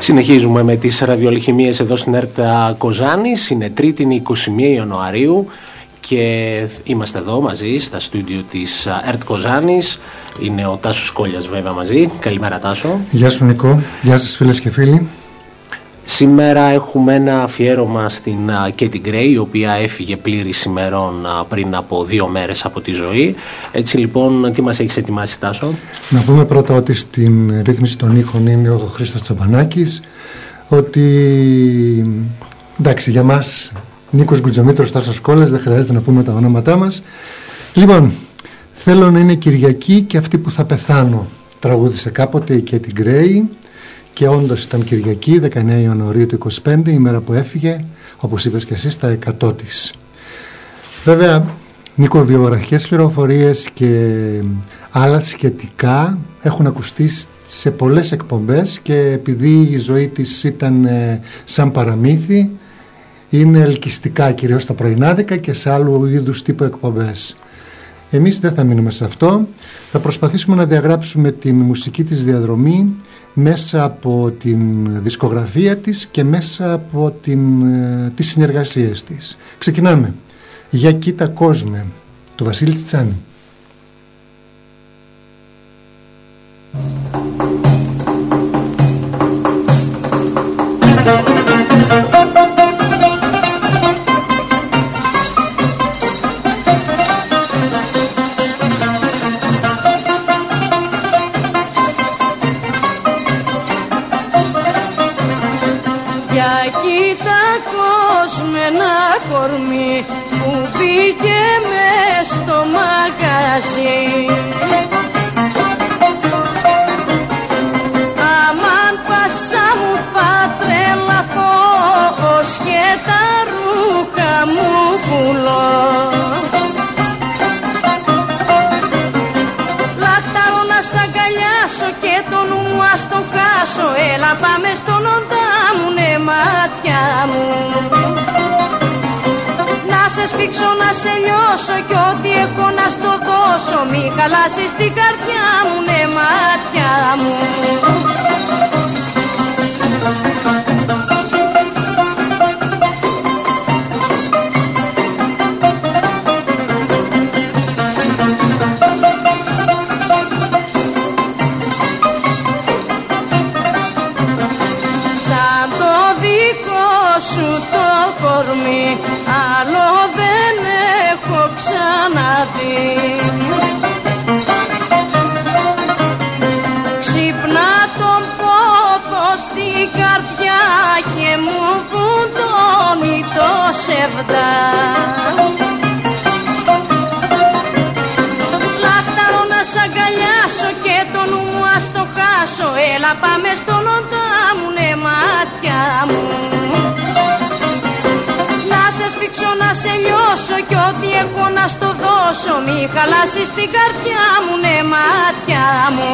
Συνεχίζουμε με τις ραδιολιχημίες εδώ στην ΕΡΤ Κοζάνης. Είναι Τρίτη 21 Ιανουαρίου και είμαστε εδώ μαζί στα στούντιο της ΕΡΤ Κοζάνης. Είναι ο Τάσος Κόλλιας βέβαια μαζί. Καλημέρα Τάσο. Γεια σου Νικό, γεια σας φίλες και φίλοι. Σήμερα έχουμε ένα αφιέρωμα στην Katy Gray, η οποία έφυγε πλήρης ημερών πριν από 2 μέρες από τη ζωή. Έτσι λοιπόν, τι μας έχεις ετοιμάσει Τάσο? Να πούμε πρώτα ότι στην ρύθμιση των ήχων είναι ο Χρήστος Τσαμπανάκης. Ότι εντάξει, για μας Νίκος Γκουτζαμήτρος, Τάσος Κόλλιας, δεν χρειάζεται να πούμε τα ονόματά μας. Λοιπόν, θέλω να είναι Κυριακή και αυτή που θα πεθάνω. Τραγούδισε κάποτε η Katy Gray. Και όντως ήταν Κυριακή, 19 Ιανουαρίου του 25, η μέρα που έφυγε, όπως είπες και εσύ, στα 100 της. Βέβαια, Νίκο, βιογραφικές πληροφορίες και άλλα σχετικά έχουν ακουστεί σε πολλές εκπομπές και επειδή η ζωή της ήταν σαν παραμύθι, είναι ελκυστικά κυρίως στα πρωινάδικα και σε άλλου είδους τύπου εκπομπές. Εμείς δεν θα μείνουμε σε αυτό, θα προσπαθήσουμε να διαγράψουμε την μουσική της διαδρομή μέσα από την δισκογραφία της και μέσα από τις συνεργασίες της. Ξεκινάμε. Για κοίτα κόσμε, του Βασίλη Τσιτσάνη. Χαλάσεις την καρδιά μου, ναι μάτια μου. Σαν το δικό σου το κορμί, άλλο δεν έχω ξαναδεί. Λάχταρο να σ' αγκαλιάσω και το νου μου ας το χάσω. Έλα πάμε στον οντά μου, ναι μάτια μου. Να σε σφίξω, να σε λιώσω κι ό,τι έχω να στο δώσω. Μη χαλάσεις την καρδιά μου, ναι μάτια μου.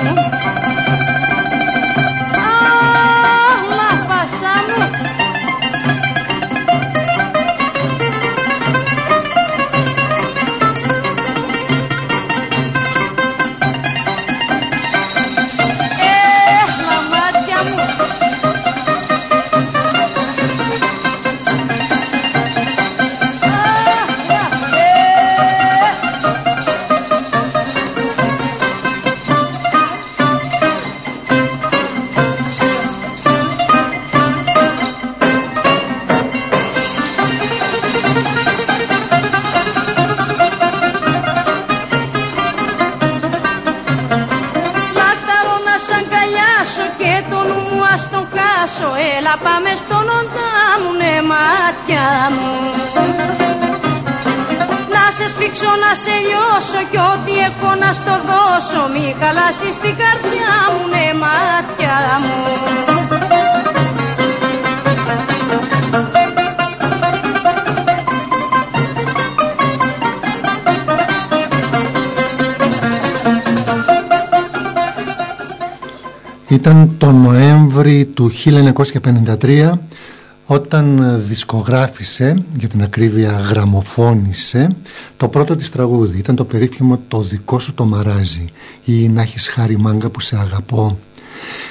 Ήταν το Νοέμβρη του 1953 όταν δισκογράφησε, για την ακρίβεια γραμμοφώνησε, το πρώτο της τραγούδι. Ήταν το περίφημο «Το δικό σου το μαράζι» ή «Να έχεις χάρη μάγκα που σε αγαπώ».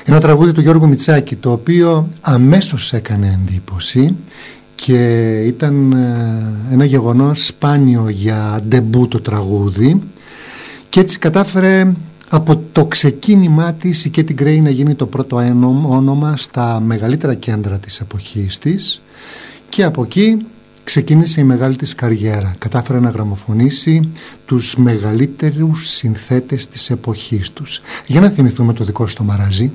Ένα τραγούδι του Γιώργου Μητσάκη, το οποίο αμέσως έκανε εντύπωση και ήταν ένα γεγονός σπάνιο για ντεμπούτο τραγούδι, και έτσι κατάφερε από το ξεκίνημά της η Katy Gray να γίνει το πρώτο όνομα στα μεγαλύτερα κέντρα της εποχής της, και από εκεί ξεκίνησε η μεγάλη της καριέρα. Κατάφερε να γραμμοφωνήσει τους μεγαλύτερους συνθέτες της εποχής τους. Για να θυμηθούμε το δικό σου το μαράζι.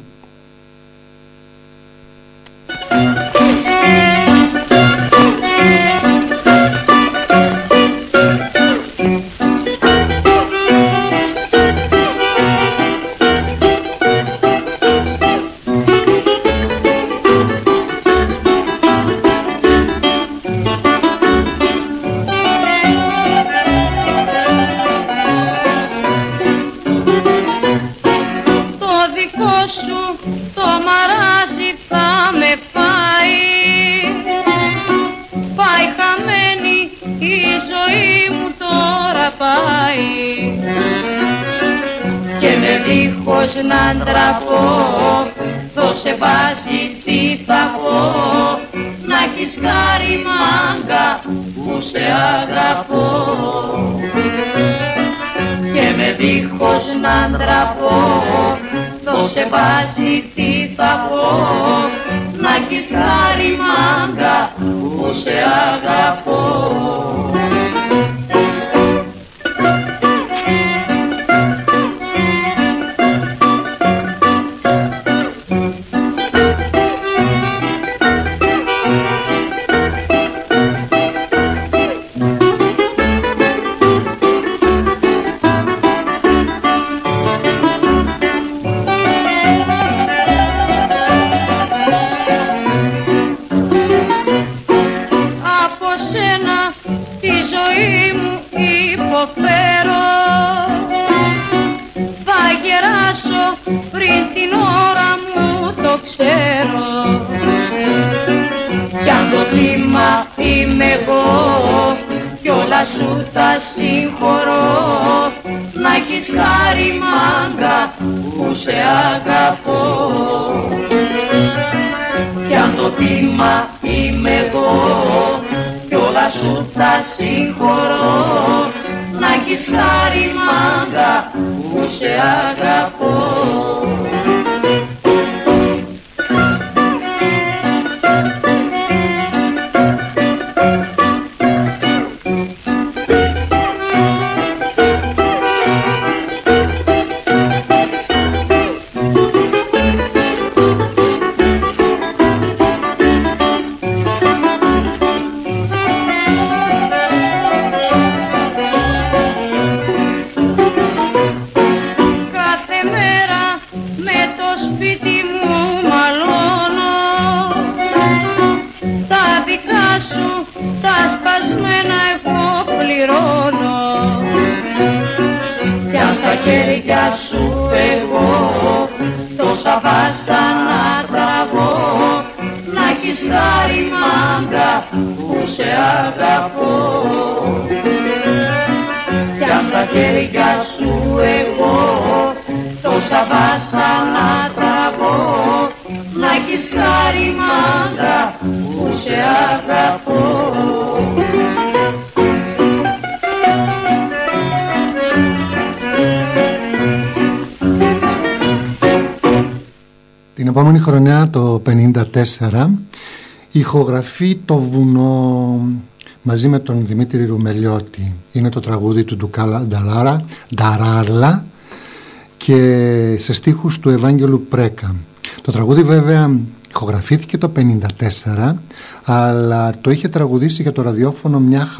Την επόμενη χρονιά, το 1954, ηχογραφεί το Βουνό μαζί με τον Δημήτρη Ρουμελιώτη. Είναι το τραγούδι του Ντουκάλα Νταράλα και σε στίχους του Ευάγγελου Πρέκα. Το τραγούδι βέβαια ηχογραφήθηκε το 1954, αλλά το είχε τραγουδήσει για το ραδιόφωνο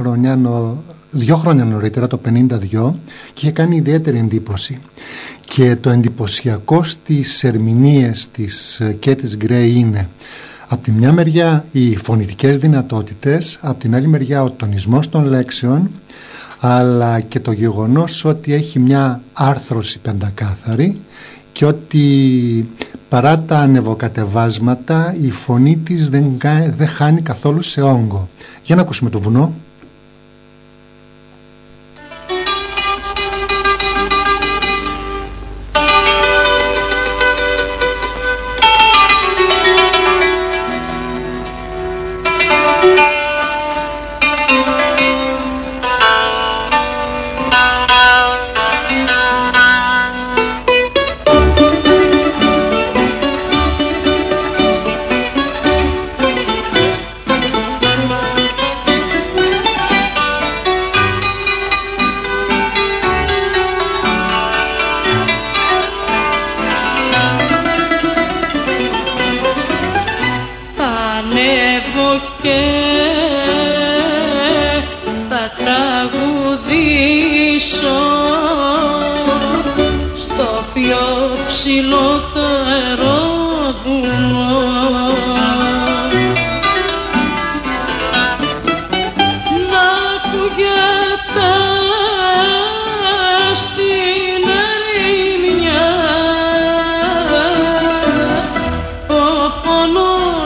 2 χρόνια νωρίτερα, το 1952, και είχε κάνει ιδιαίτερη εντύπωση. Και το εντυπωσιακό στις ερμηνείες της Katy Gray είναι από τη μια μεριά οι φωνητικές δυνατότητες, από την άλλη μεριά ο τονισμός των λέξεων, αλλά και το γεγονός ότι έχει μια άρθρωση πεντακάθαρη και ότι παρά τα ανεβοκατεβάσματα η φωνή της δεν χάνει καθόλου σε όγκο. Για να ακούσουμε το Βουνό.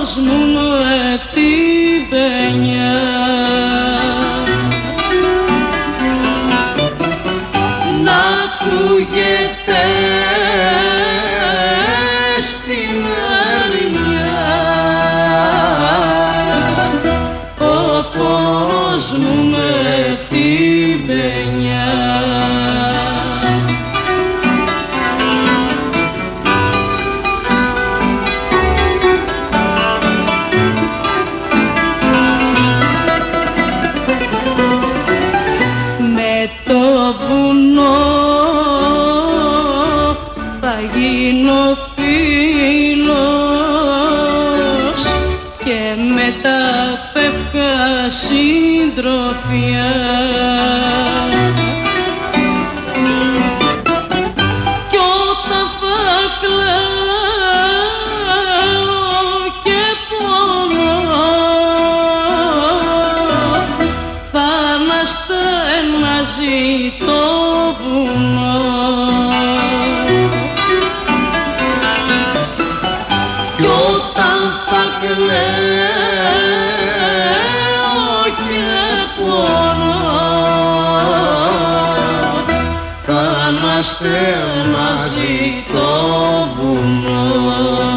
μου με την παινιά. Να ακούγεται στην ερημιά ο πόνος μου με την παινιά. Με το βουνό θα γίνω φίλος και με τα πεύκα συντροφιά. Κι όταν θα κλαίω και πονώ θα αναστενάζει το βουνό. Κι όταν θα κλαίω και πονώ θα αναστενάζει το βουνό.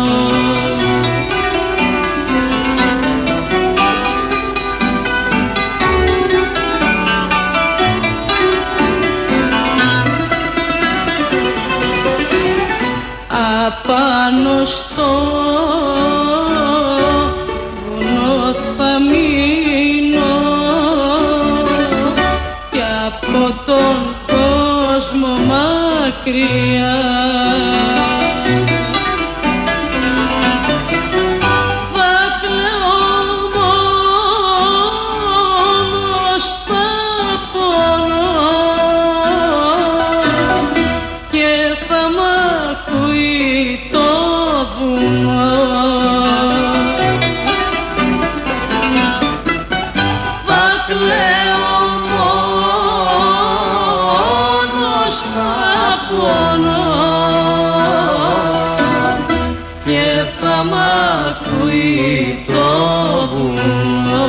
Απάνω στο βουνό θα μείνω κι από τον κόσμο μακριά. Θα κλαίω μόνος, θα πονώ και θα μ' ακούει το βουνό. Θα κλαίω μόνος, θα πονώ και θα μ' ακούει το βουνό.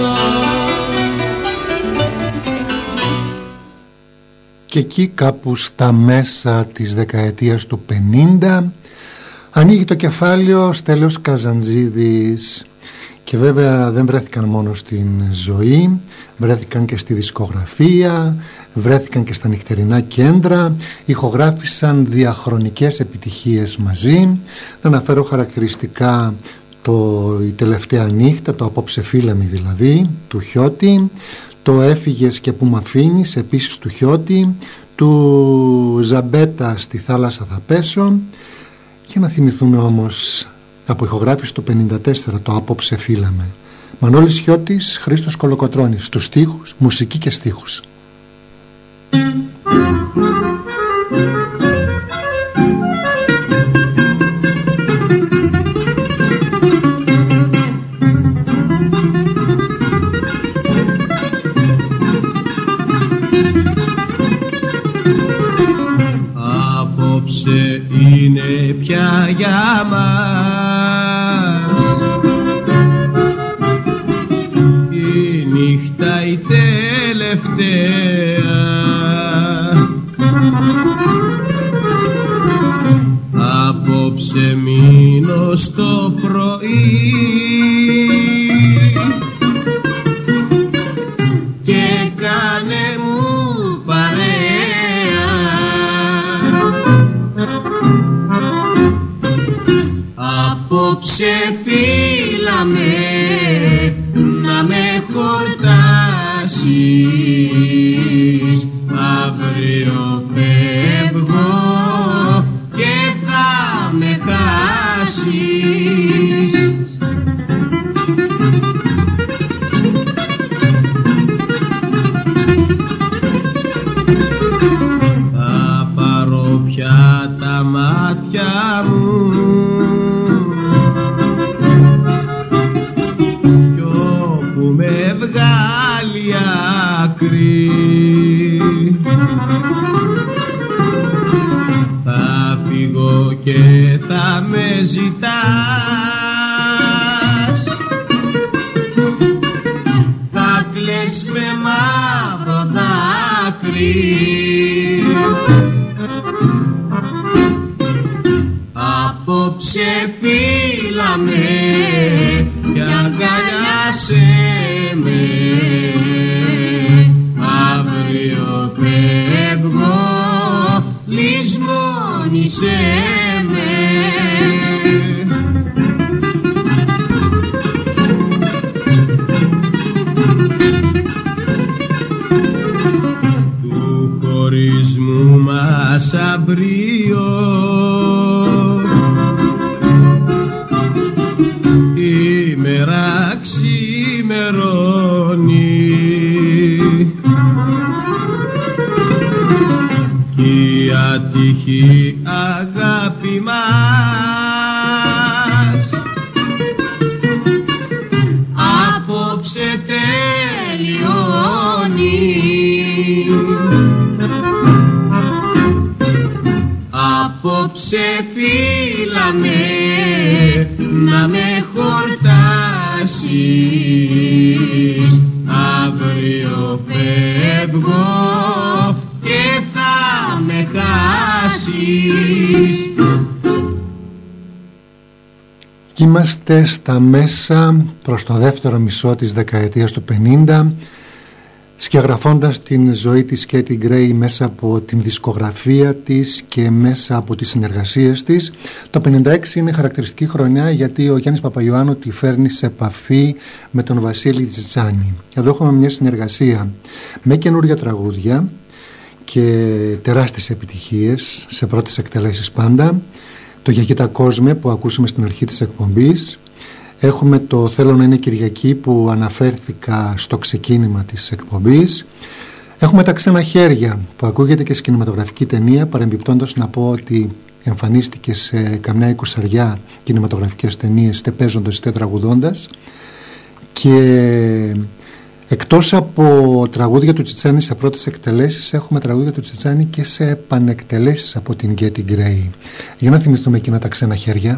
Και εκεί κάπου στα μέσα της δεκαετίας του 50 ανοίγει το κεφάλαιο Στέλιος Καζαντζίδης. Και βέβαια δεν βρέθηκαν μόνο στην ζωή, βρέθηκαν και στη δισκογραφία, βρέθηκαν και στα νυχτερινά κέντρα, ηχογράφησαν διαχρονικές επιτυχίες μαζί. Να αναφέρω χαρακτηριστικά η τελευταία νύχτα, το απόψε φύλαμη δηλαδή, του Χιώτη, το έφυγες και που μ' αφήνεις επίσης του Χιώτη, του Ζαμπέτα στη θάλασσα θα πέσω. Για να θυμηθούμε όμως από ηχογράφηση του 54 το απόψε φύλαμε. Μανώλης Χιώτης, Χρήστος Κολοκοτρώνης, στους στίχους, μουσική και στίχους. Απόψε είναι πια για μας η νύχτα η τελευταία. Απόψε μείνω στο πρωί και κάνε μου παρέα. Απόψε φύλαμε να με χορτάσεις, αύριο φεύγω και θα με χάσεις. Θα πάρω πια τα μάτια μου κι όπου με βγάλει η μέρα ξημερώνει κι η ατυχή αγάπη μας απόψε τελειώνει. Απόψε φύλαμε να με χορτάσεις, αύριο φεύγω και θα με χάσεις. Είμαστε στα μέσα προς το δεύτερο μισό της δεκαετίας του 50, σκιαγραφώντας την ζωή της Katy Gray μέσα από την δισκογραφία της και μέσα από τις συνεργασίες της. Το 56 είναι χαρακτηριστική χρονιά γιατί ο Γιάννης Παπαϊωάννου τη φέρνει σε επαφή με τον Βασίλη Τσιτσάνη. Εδώ έχουμε μια συνεργασία με καινούργια τραγούδια και τεράστιες επιτυχίες σε πρώτες εκτελέσεις πάντα. Το «Γιακίτα Κόσμε» που ακούσαμε στην αρχή της εκπομπής. Έχουμε το «Θέλω να είναι Κυριακή» που αναφέρθηκα στο ξεκίνημα της εκπομπής. Έχουμε τα «Ξένα χέρια» που ακούγεται και σε κινηματογραφική ταινία, παρεμπιπτόντως να πω ότι εμφανίστηκε σε καμιά 20 κινηματογραφικές ταινίες, είτε παίζοντας είτε τραγουδώντας. Και εκτός από τραγούδια του Τσιτσάνη σε πρώτες εκτελέσεις, έχουμε τραγούδια του Τσιτσάνη και σε επανεκτελέσεις από την Katy Gray. Για να θυμηθούμε εκείνα τα «Ξένα χέρια».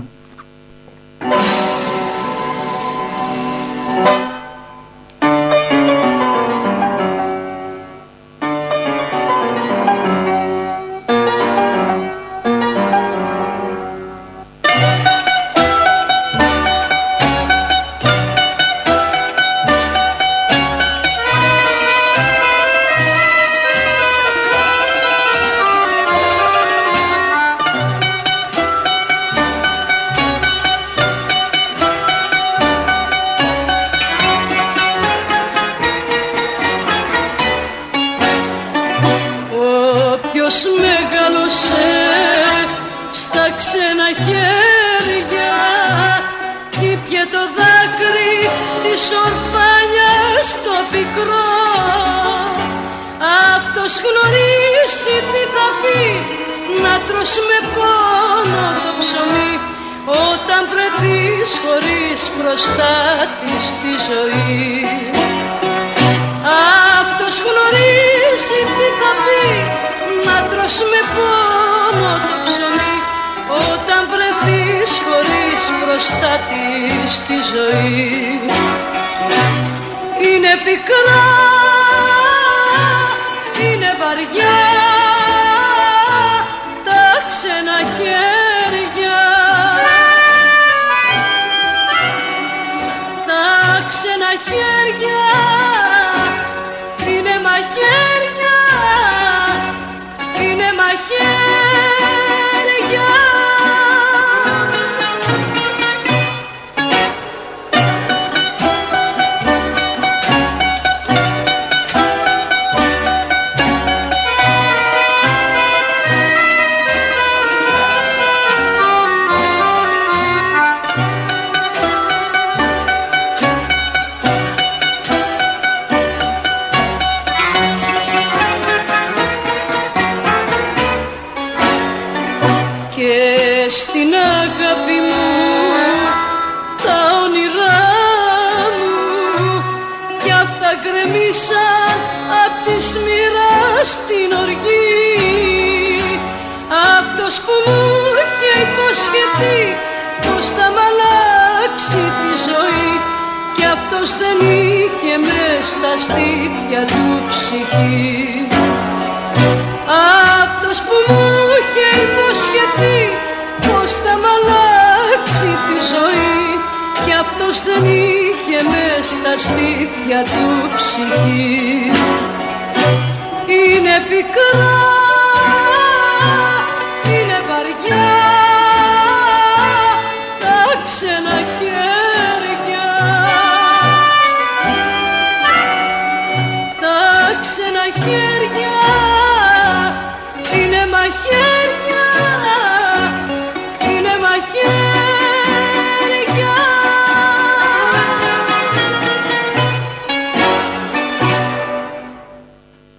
Είναι μαχαίρια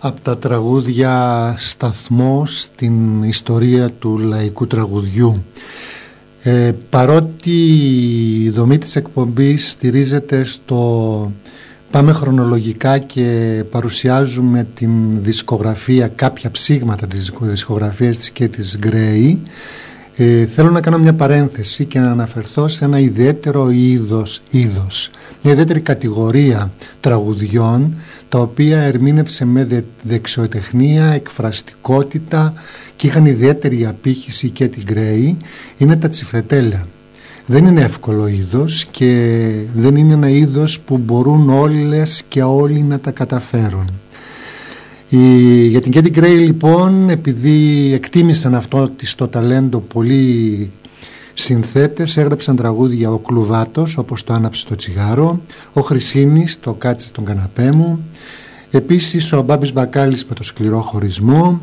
από τα τραγούδια σταθμό στην ιστορία του λαϊκού τραγουδιού. Παρότι η δομή της εκπομπής στηρίζεται στο πάμε χρονολογικά και παρουσιάζουμε την δισκογραφία, κάποια ψήγματα της δισκογραφίας της και της Gray, θέλω να κάνω μια παρένθεση και να αναφερθώ σε ένα ιδιαίτερο είδος, μια ιδιαίτερη κατηγορία τραγουδιών, τα οποία ερμήνευσε με δεξιοτεχνία, εκφραστικότητα και είχαν ιδιαίτερη απήχηση και την Gray, είναι τα τσιφρετέλια. Δεν είναι εύκολο είδος και δεν είναι ένα είδος που μπορούν όλες και όλοι να τα καταφέρουν. Για την Katy Gray λοιπόν, επειδή εκτίμησαν αυτό το ταλέντο πολλοί συνθέτες, έγραψαν τραγούδια ο Κλουβάτος, όπως το Άναψε το τσιγάρο, ο Χρυσίνης, το Κάτσε στον καναπέ μου, επίσης ο Μπάμπης Μπακάλης με το Σκληρό χωρισμό,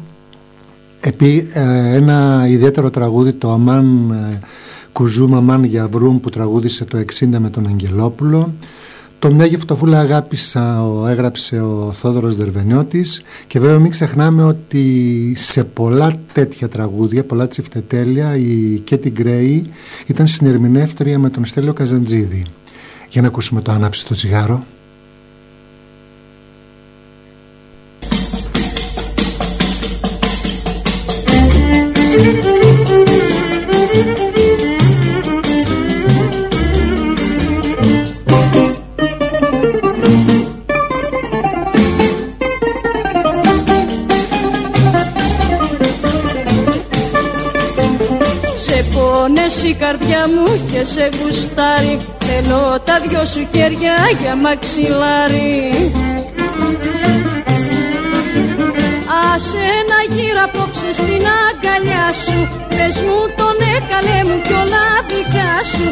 ένα ιδιαίτερο τραγούδι, το Αμάν Κουζού Μαμάν για Βρούμ, που τραγούδισε το 60 με τον Αγγελόπουλο. Το Μια Γευτοφούλα Αγάπησα έγραψε ο Θόδωρος Δερβενιώτης. Και βέβαια μην ξεχνάμε ότι σε πολλά τέτοια τραγούδια, πολλά τσιφτετέλια, η Katy Gray ήταν συνερμηνεύτρια με τον Στέλιο Καζαντζίδη. Για να ακούσουμε το Άναψε το τσιγάρο. Η καρδιά μου και σε γουστάρει, θέλω τα δυο σου χέρια για μαξιλάρι. Άσε να γύρω απόψε στην αγκαλιά σου, πες μου τον έκαλε μου κι όλα δικά σου.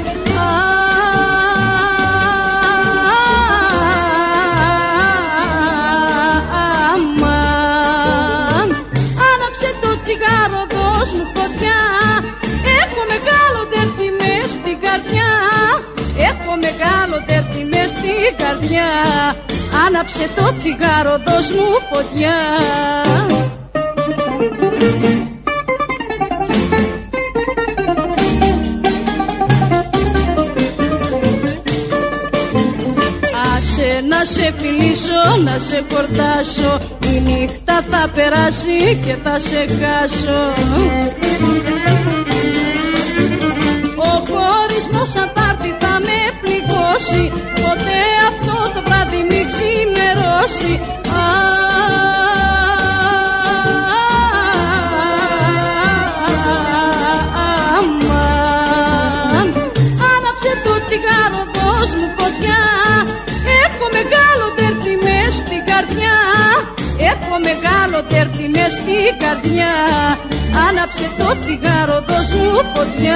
Αμάν, άναψε το τσιγάρο, δώσ' μου φωτιά. Έχω μεγάλο τέρτη μες στην καρδιά, έχω μεγάλο τέρτη μες στην καρδιά. Άναψε το τσιγάρο, δώσ' μου φωτιά. Άσε να σε φιλήσω, να σε κορτάσω, η νύχτα θα περάσει και θα σε χάσω. Ο χωρισμός αν πάρτι θα με πληγώσει, ποτέ αυτό το βράδυ μη ξημερώσει. Αμάν, άναψε το τσιγάρο, δώσ' μου φωτιά. Έχω μεγάλο τέρτη μες στην καρδιά, έχω μεγάλο τέρτη μες στην καρδιά. Άναψε το τσιγάρο, δώσ' μου φωτιά.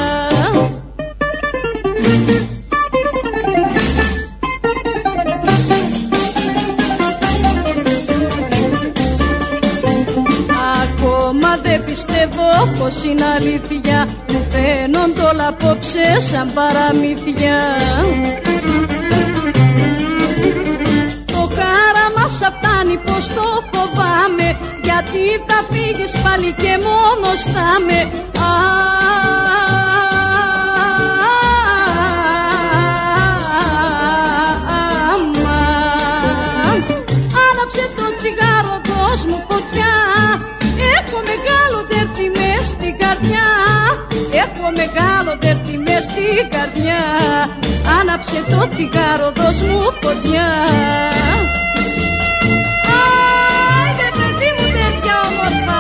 Ακόμα δεν πιστεύω πως είναι αλήθεια, μου φαίνονται όλα απόψε σαν παραμύθια. Το χάραμα σα φτάνει πως το φοβάμαι, γιατί θα φύγεις πάλι και μόνος θα με. Αμάν, άναψε το τσιγάρο, δώσ' μου φωτιά. Έχω μεγάλο τέρτη μες στην καρδιά, έχω μεγάλο τέρτη μες στην καρδιά. Άναψε το τσιγάρο, δώσ' μου φωτιά. Άιντε παιδί μου τέτοια όμορφα.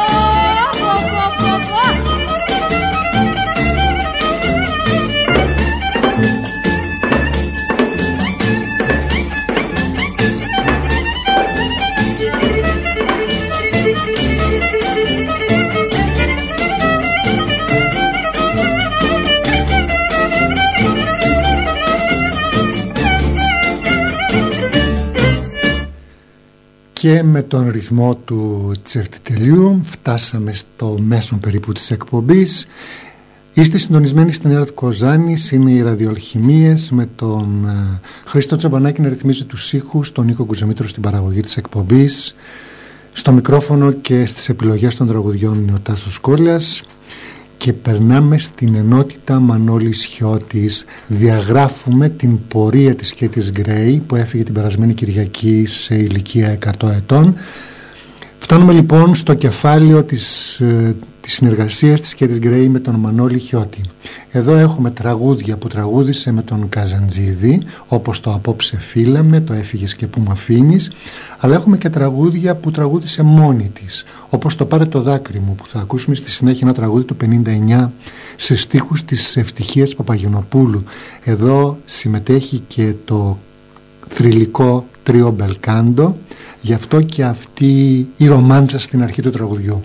Και με τον ρυθμό του τσεφτιτελιού φτάσαμε στο μέσο περίπου της εκπομπής. Είστε συντονισμένοι στην ΕΡΤ Κοζάνης, είναι οι ραδιοαλχημίες με τον Χρήστο Τσαμπανάκη να ρυθμίζει τους ήχους, τον Νίκο Κουζαμήτρο στην παραγωγή της εκπομπής, στο μικρόφωνο και στις επιλογές των τραγουδιών είναι ο Τάσος Κόλλας και περνάμε στην ενότητα Μανώλης Χιώτης. Διαγράφουμε την πορεία της Κέτης Γκρέι που έφυγε την περασμένη Κυριακή σε ηλικία 100 ετών. Φτάνουμε λοιπόν στο κεφάλαιο της συνεργασίας της Κέτης Γκρέι με τον Μανώλη Χιώτη. Εδώ έχουμε τραγούδια που τραγούδισε με τον Καζαντζίδη, όπως το «Απόψε φύλαμε», το «Έφυγες και που μ' αφήνεις», αλλά έχουμε και τραγούδια που τραγούδισε μόνη της, όπως το «Πάρε το δάκρυ μου», που θα ακούσουμε στη συνέχεια, ένα τραγούδι του 59 σε στίχους της Ευτυχίας Παπαγενοπούλου. Εδώ συμμετέχει και το θρυλικό τρίο Μπελκάντο, γι' αυτό και αυτή η ρομάντζα στην αρχή του τραγουδιού.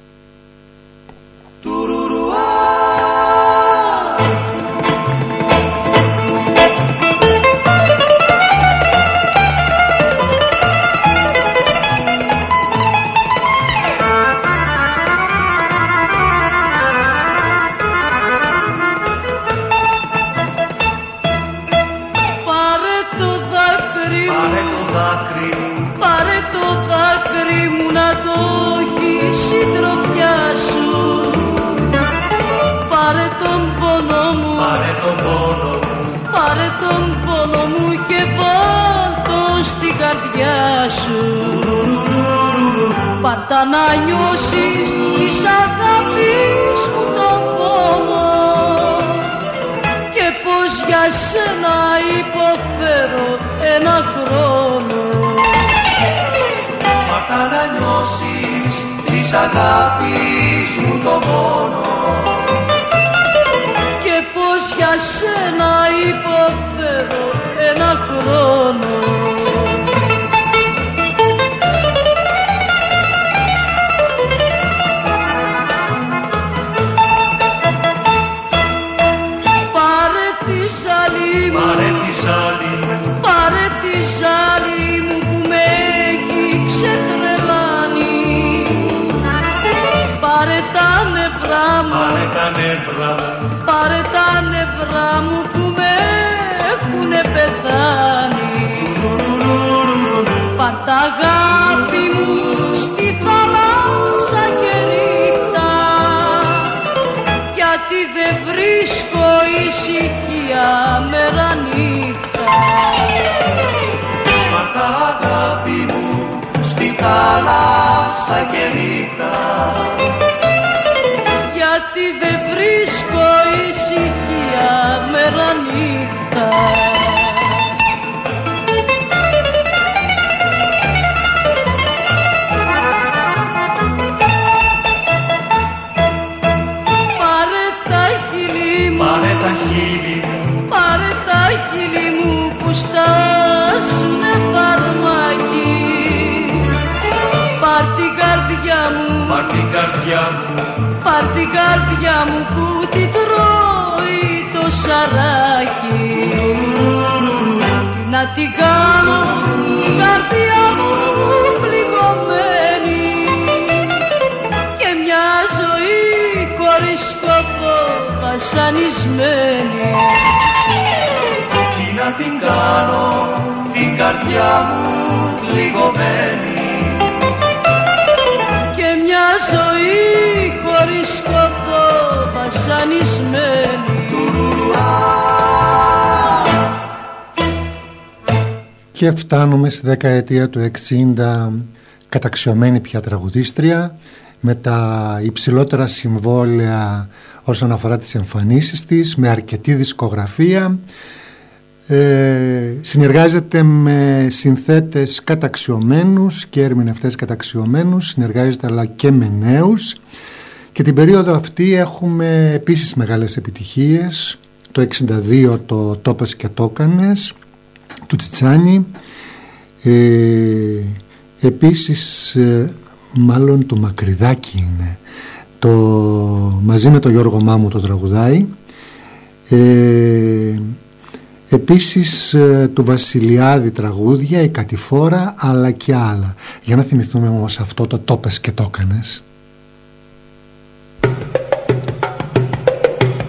Πάρτα να νιώσεις της αγάπης μου τον πόνο και πως για σένα υποφέρω ένα χρόνο. Πάρτα να νιώσεις της αγάπης μου τον πόνο και πως για σένα υποφέρω ένα χρόνο. Πάρε τα νευρά μου που με έχουνε πεθάνει. Πάρ' τα αγάπη μου στη θάλασσα και νύχτα, γιατί δεν βρίσκω ησυχία μέρα νύχτα. Πάρ' τα αγάπη μου στη θάλασσα και νύχτα, γιατί δεν βρίσκω ησυχία μέρα νύχτα. Πάρε τα χείλη μου, πάρε τα χείλη μου, πάρε τα χείλη μου που στάσουνε φαρμάκι. Πάρ' την καρδιά μου, πάρ' την καρδιά μου, πάρ' την καρδιά μου που την τρώει το σαράκι. Να την κάνω την καρδιά μου πληγωμένη και μια ζωή χωρίς σκοπό βασανισμένη. Τι να την κάνω την καρδιά μου πληγωμένη και μια ζωή χωρίς σκοπό βασανισμένη. Και φτάνουμε στη δεκαετία του 60, καταξιωμένη πια τραγουδίστρια, με τα υψηλότερα συμβόλαια όσον αφορά τις εμφανίσεις της, με αρκετή δισκογραφία. Συνεργάζεται με συνθέτες καταξιωμένους και ερμηνευτές καταξιωμένους, συνεργάζεται αλλά και με νέους, και την περίοδο αυτή έχουμε επίσης μεγάλες επιτυχίες. Το 62 το «Τόπες και τόκανες» του Τσιτσάνι, επίσης μάλλον το «Μακριδάκι» είναι το, μαζί με τον Γιώργο Μάμου το τραγουδάει, επίσης του Βασιλιάδη τραγούδια, η Κατηφόρα, αλλά και άλλα. Για να θυμηθούμε όμως αυτό το «Τόπες και τόκανες».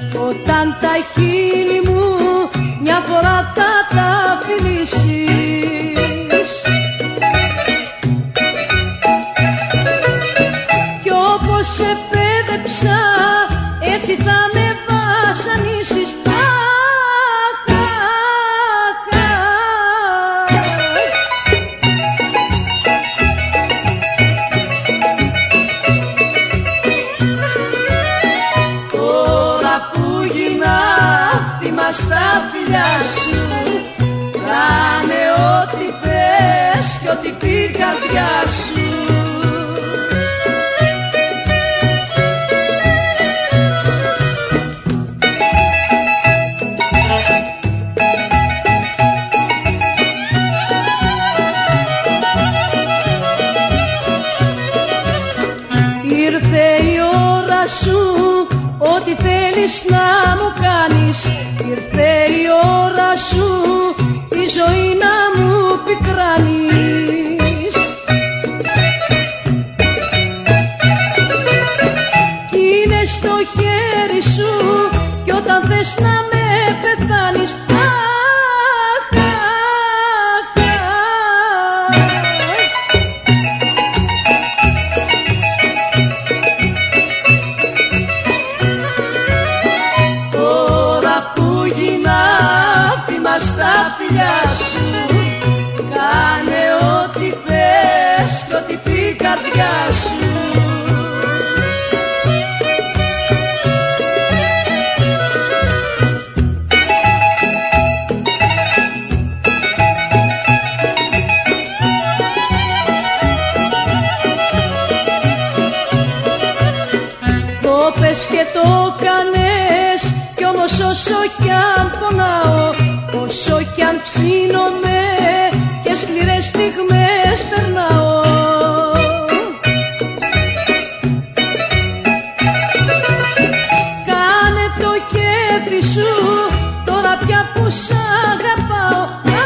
όταν τα χείλη μου μια φορά θα τα φιλήσεις. Κι όπως σε πέδεψα έτσι θα με βασανίσεις. Στα φιλιά σου κάνε ό,τι θες κι ό,τι πει η καρδιά σου. Ήρθε η ώρα σου, ό,τι θέλεις να μου κάνεις. Ήρθε η ώρα σου, τη ζωή να μου πικράνεις. Κι είναι στο χέρι σου κι όταν θες να με πεθάνεις. Στα φιλιά σου κάνε ό,τι θες κι ό,τι πει η καρδιά σου. Το πες και το κάνες κι όμως όσο κι αν πονάω, όσο κι αν ψήνομαι και σκληρές στιγμές περνάω. Κάνε το κέφι σου τώρα πια που σ' αγαπάω.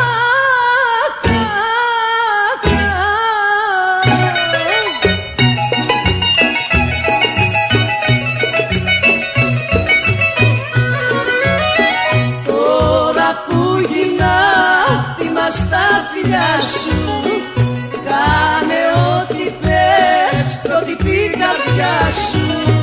Στα φιλιά σου κάνε ό,τι θες κι ό,τι πει η καρδιά σου.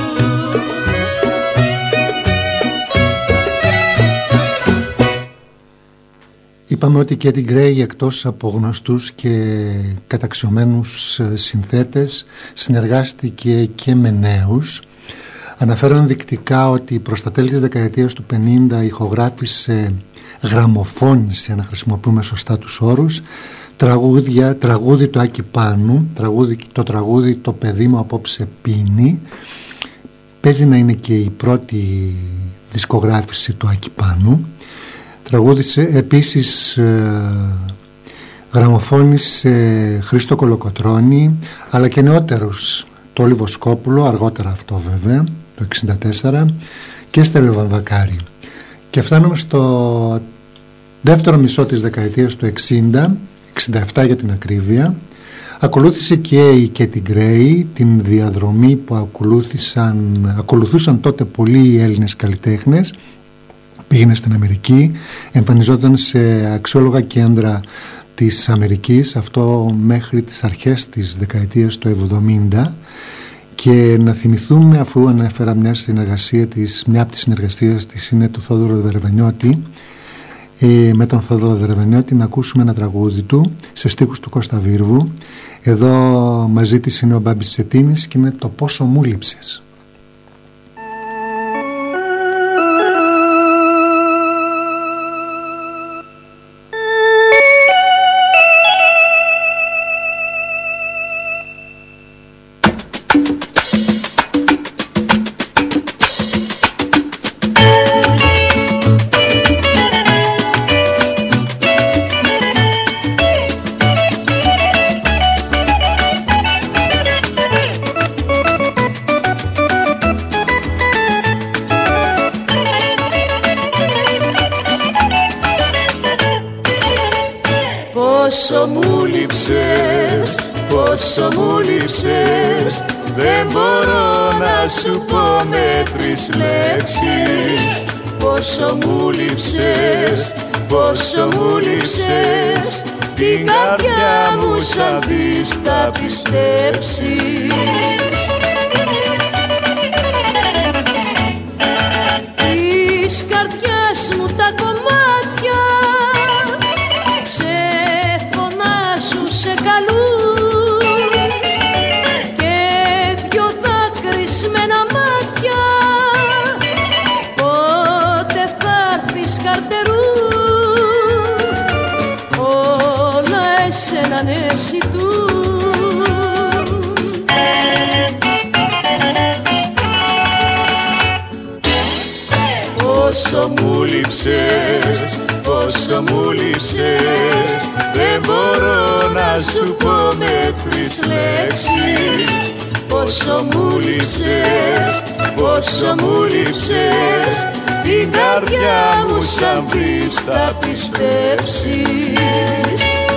Είπαμε ότι και την Gray, εκτός από γνωστούς και καταξιωμένους συνθέτες, συνεργάστηκε και με νέους. Αναφέρω ενδεικτικά ότι προς τα τέλη της δεκαετίας του 50 ηχογράφησε, γραμμοφώνησε, να χρησιμοποιούμε σωστά τους όρους, τραγούδι του Άκη Πάνου, το τραγούδι «Το παιδί μου απόψε πίνει». Παίζει να είναι και η πρώτη δισκογράφηση του Άκη Πάνου. Τραγούδισε επίσης, γραμμοφώνησε Χρήστο Κολοκοτρώνη, αλλά και νεότερους, Τόλι Βοσκόπουλο, αργότερα αυτό βέβαια, το 1964, και Στέλιο Βαμβακάρη. Και φτάνουμε στο δεύτερο μισό της δεκαετίας του 60, 67 για την ακρίβεια. Ακολούθησε και η Κέτι Γκρέι την διαδρομή που ακολουθούσαν τότε πολλοί Έλληνες καλλιτέχνες. Πήγαινε στην Αμερική, εμφανιζόταν σε αξιόλογα κέντρα της Αμερικής, αυτό μέχρι τις αρχές της δεκαετίας του 70. Και να θυμηθούμε, αφού ανέφερα μια από τις συνεργασίες της είναι του Θόδωρο Δερβενιώτη, με τον Θόδωρο Δερβενιώτη, να ακούσουμε ένα τραγούδι του σε στίχους του Κώστα Βίρβου. Εδώ μαζί της είναι ο Μπάμπης Τσετίνης και είναι το «Πόσο μου λείψες». Πόσο μου λείψες, πόσο μου λείψες, δεν μπορώ να σου πω με 3 λέξεις. Πόσο μου λείψες, πόσο μου λείψες, την καρδιά μου σαν δεις θα πιστέψεις. Της καρδιάς μου τα κομμάτια σε φωνάζουν, σε καλούν και 2 δάκρυσμένα μάτια πότε θα έρθεις καρτερού, όλα εσένα ναι ζητούν. Πόσο μου λείψες, πόσο μου λείψες, δεν μπορώ να σου πω με 3 λέξεις. Πόσο μου λείψες, πόσο μου λείψες, την καρδιά μου σαν βρεις θα πιστέψεις.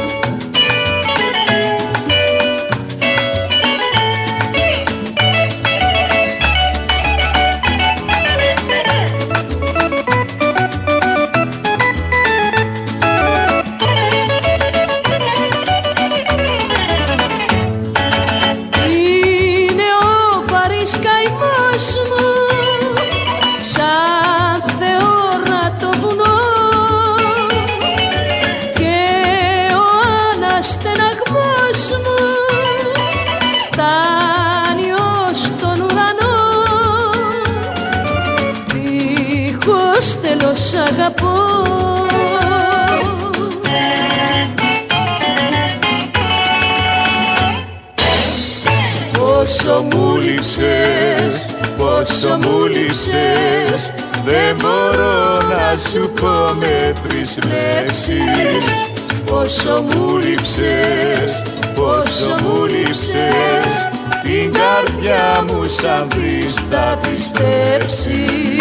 Πόσο μου λείψες, πόσο μου λείψες, δεν μπορώ να σου πω με 3 λέξεις. Πόσο μου λείψες, πόσο μου λείψες, την καρδιά μου σαν βρεις θα πιστέψεις.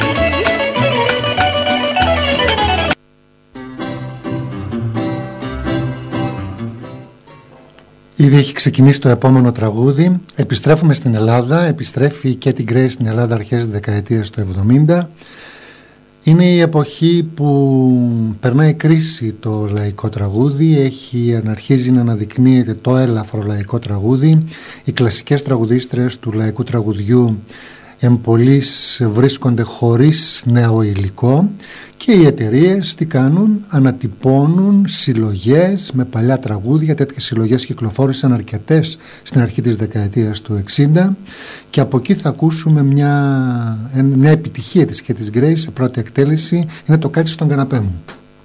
Ήδη έχει ξεκινήσει το επόμενο τραγούδι. Επιστρέφουμε στην Ελλάδα. Επιστρέφει η Katy Gray στην Ελλάδα αρχές της δεκαετίας του 70. Είναι η εποχή που περνάει κρίση το λαϊκό τραγούδι. Αρχίζει να αναδεικνύεται το έλαφρο λαϊκό τραγούδι. Οι κλασικές τραγουδίστρες του λαϊκού τραγουδιού εμπολείς βρίσκονται χωρίς νέο υλικό και οι εταιρείες τι κάνουν? Ανατυπώνουν συλλογές με παλιά τραγούδια. Τέτοιες συλλογές κυκλοφόρησαν αρκετές στην αρχή της δεκαετίας του 60 και από εκεί θα ακούσουμε μια επιτυχία της Katy Gray σε πρώτη εκτέλεση. Είναι το «Κάτσε στον καναπέ μου».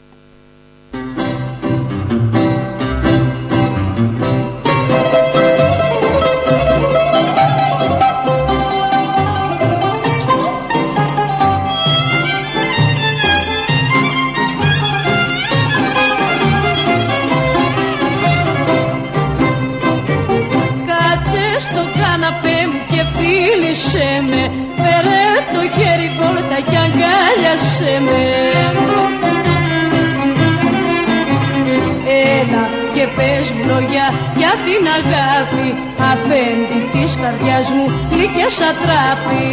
Για την αγάπη αφέντη της καρδιάς μου γλυκιά σατράπη.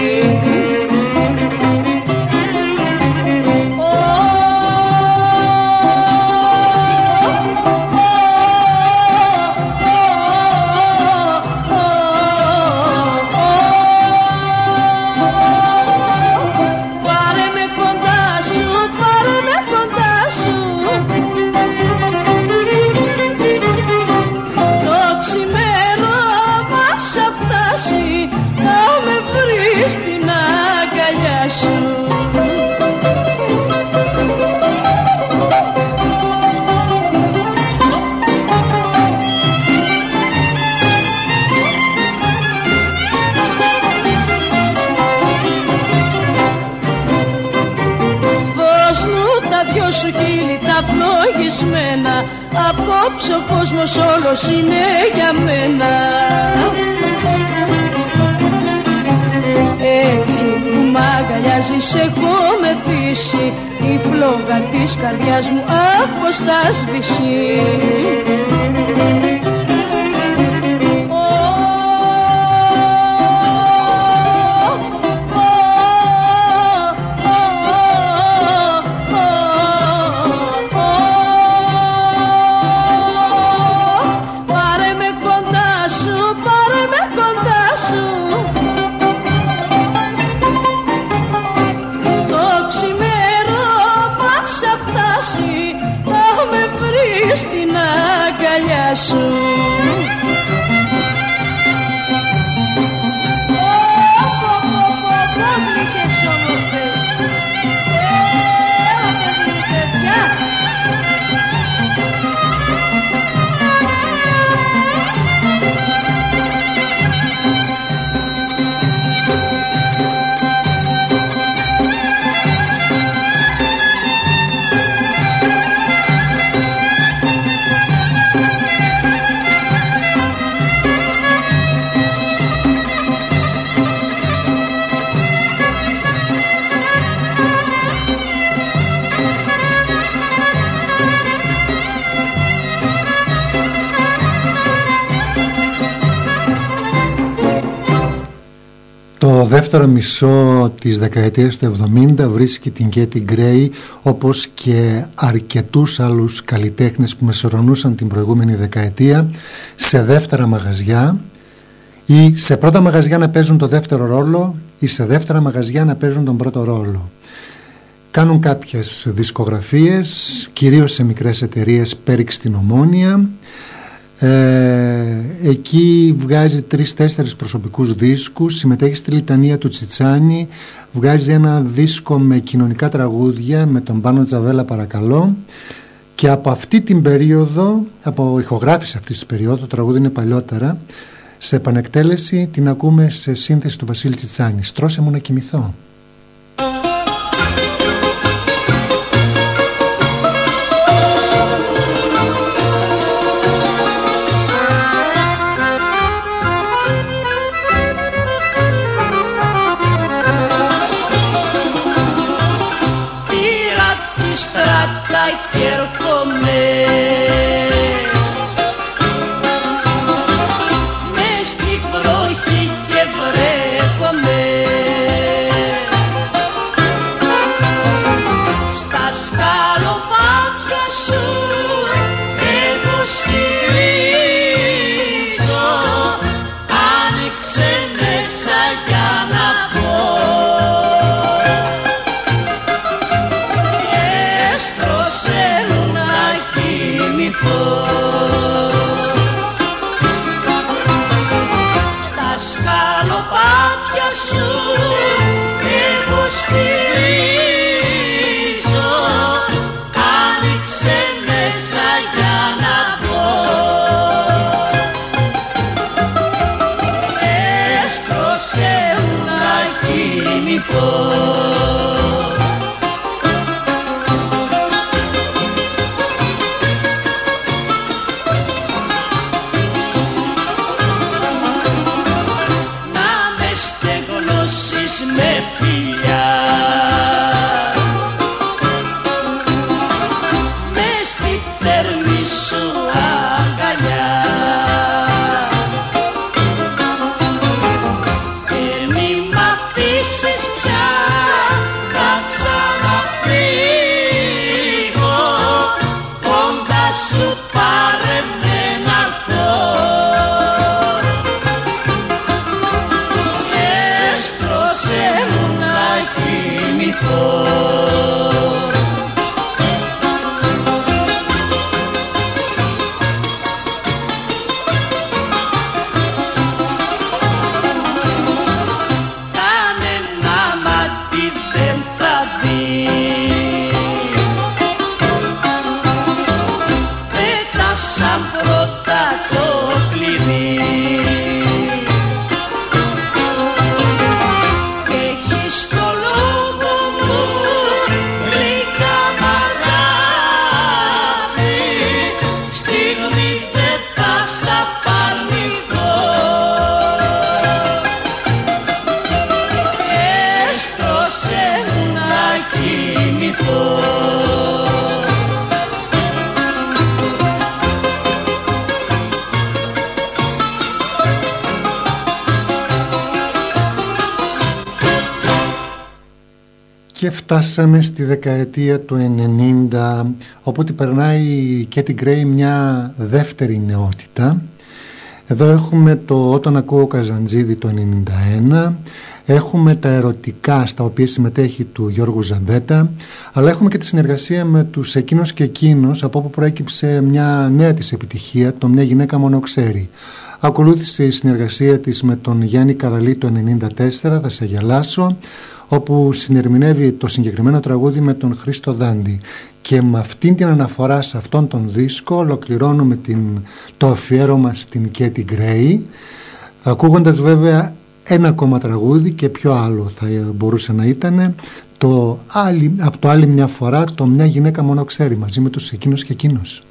Απόψε ο κόσμος όλος είναι για μένα. Έτσι που μ' αγκαλιάζεις έχω μεθύσει, η φλόγα της καρδιάς μου αχ πως θα σβήσει. σου. Το δεύτερο μισό της δεκαετίας του 70 βρίσκει την Κέτι Γκρέι, όπως και αρκετούς άλλους καλλιτέχνες που μεσορρονούσαν την προηγούμενη δεκαετία, σε δεύτερα μαγαζιά ή σε πρώτα μαγαζιά να παίζουν το δεύτερο ρόλο ή σε δεύτερα μαγαζιά να παίζουν τον πρώτο ρόλο. Κάνουν κάποιες δισκογραφίες, κυρίως σε μικρές εταιρείες, πέριξ στην Ομόνια. Εκεί βγάζει 3-4 προσωπικούς δίσκους, συμμετέχει στη λιτανία του Τσιτσάνι, βγάζει ένα δίσκο με κοινωνικά τραγούδια με τον Πάνο Τζαβέλα παρακαλώ, και από αυτή την περίοδο, από ηχογράφηση αυτής της περίοδου, το τραγούδι είναι παλιότερα, σε επανεκτέλεση την ακούμε σε σύνθεση του Βασίλη Τσιτσάνι. Στρώσε μου να κοιμηθώ. Και φτάσαμε στη δεκαετία του 90, όπου περνάει η Κέτι Γκρέι μια δεύτερη νεότητα. Εδώ έχουμε το Όταν ακούω Καζαντζίδη το 91, έχουμε τα ερωτικά στα οποία συμμετέχει του Γιώργου Ζαμπέτα, αλλά έχουμε και τη συνεργασία με τους Εκείνος και Εκείνος, από όπου προέκυψε μια νέα της επιτυχία, το «Μια γυναίκα μόνο ξέρει». Ακολούθησε η συνεργασία της με τον Γιάννη Καραλή το 1994, «Θα σε γελάσω», όπου συνερμηνεύει το συγκεκριμένο τραγούδι με τον Χρήστο Δάντη. Και με αυτήν την αναφορά σε αυτόν τον δίσκο ολοκληρώνουμε το αφιέρωμα στην Κέτι Γκρέι, ακούγοντας βέβαια ένα ακόμα τραγούδι, και ποιο άλλο θα μπορούσε να ήταν, από το «Άλλη μια φορά», το «Μια γυναίκα μόνο ξέρει», μαζί με τους Εκείνος και Εκείνος.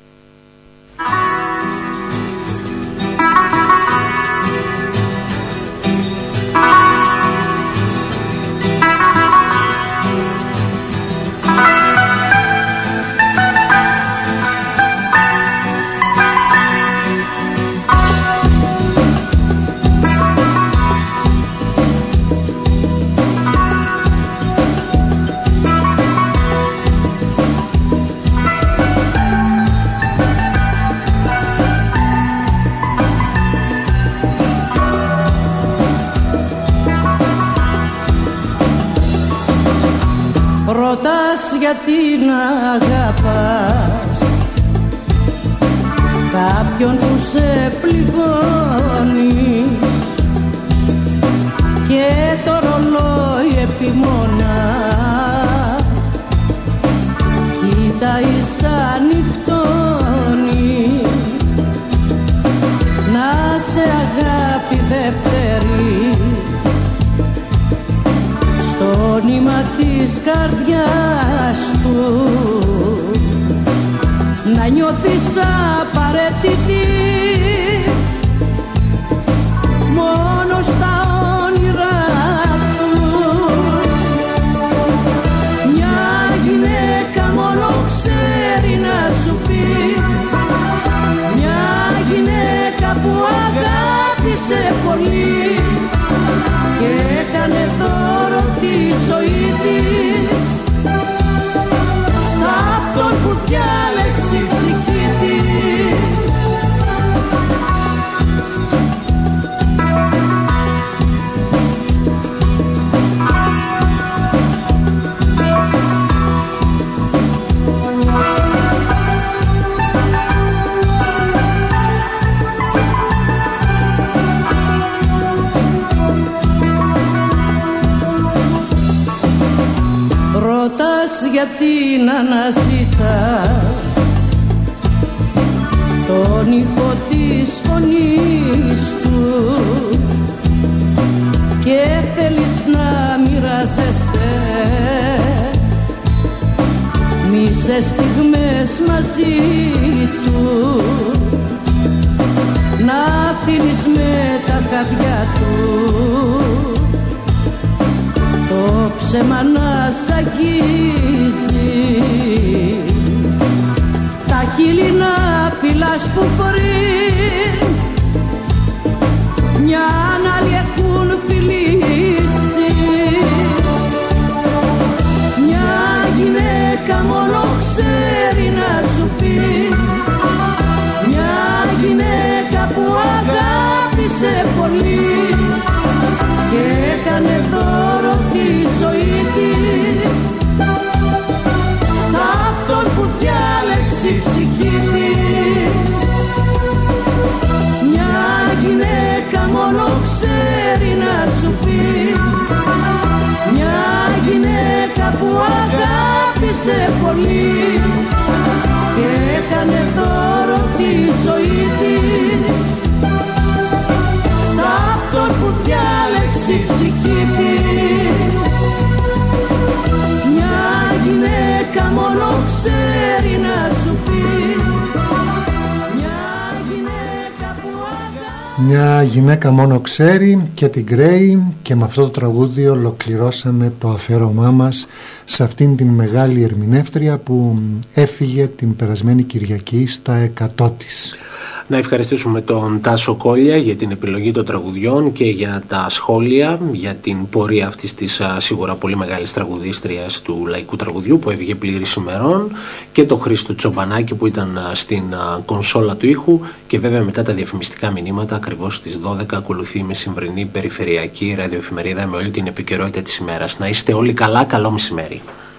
Γιατί να αγαπάς κάποιον που σε πληγώνει και το ρολόι επιμονά κοίταει σαν νυχτώνει, να σε αγάπη δεύτερη στο νήμα της καρδιάς του, να νιώθεις απαραίτητη μόνο στα όνειρά του. Μια γυναίκα μόνο ξέρει να σου πει, μια γυναίκα που αγάπησε πολύ και έκανε δώρο τη ζωή της σ' αυτόν που διάλεξε η ψυχή της. Γιατί να αναζητάς τον ήχο της φωνής του και θέλεις να μοιράζεσαι μισές στιγμές μαζί του, να αφήνεις με τα χαδιά του το ψέμα να σ' αγγίζει, τα χείλη να φυλάς που πριν μια άλλη έχουν φιλήσει. Μια γυναίκα μόνο ξέρει να σου πει, μια γυναίκα που αγάπησε πολύ και έκανε δώρο τη ζωή της σ' αυτόν που διάλεξε η ψυχή της. Μια γυναίκα μόνο ξέρει να σου πει, μια γυναίκα που αγάπησε πολύ και έκανε δώρο τη ζωή της σ' αυτόν που διάλεξε η ψυχή της. Μια γυναίκα μόνο ξέρει να σου πει, μια γυναίκα που αγάπησε. Μια γυναίκα μόνο ξέρει, και την Γκρέι, και με αυτό το τραγούδι ολοκληρώσαμε το αφιέρωμά μας σε αυτήν την μεγάλη ερμηνεύτρια που έφυγε την περασμένη Κυριακή στα 100 της. Να ευχαριστήσουμε τον Τάσο Κόλια για την επιλογή των τραγουδιών και για τα σχόλια για την πορεία αυτής της σίγουρα πολύ μεγάλης τραγουδίστριας του λαϊκού τραγουδιού που έβγε πλήρης ημερών, και τον Χρήστο Τσομπανάκη που ήταν στην κονσόλα του ήχου, και βέβαια μετά τα διαφημιστικά μηνύματα ακριβώς ακριβώς στις 12 ακολουθεί η μεσημβρινή περιφερειακή ραδιοεφημερίδα με όλη την επικαιρότητα της ημέρας. Να είστε όλοι καλά, καλό μεσημέρι.